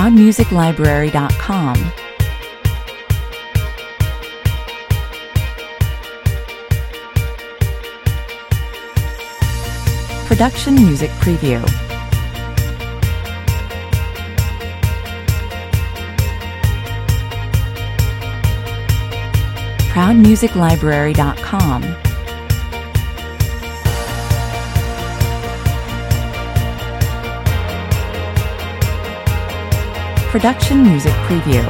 ProudMusicLibrary.com. Production Music Preview. ProudMusicLibrary.com. Production Music Preview.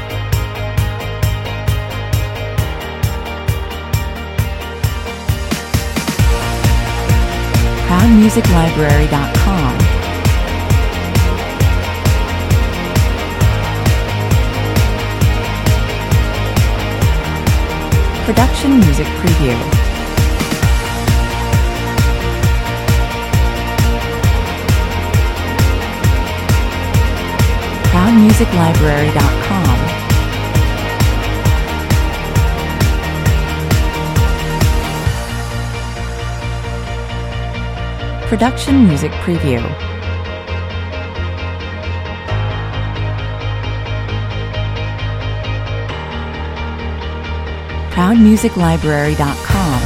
ProudMusicLibrary.com. Production Music Preview. ProudMusicLibrary.com. Production Music Preview. ProudMusicLibrary.com.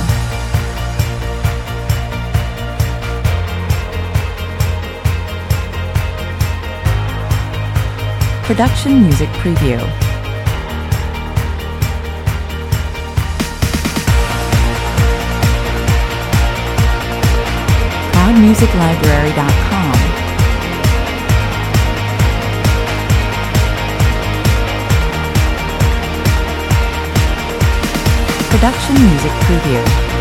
Production Music Preview. ProudMusicLibrary.com. Production Music Preview.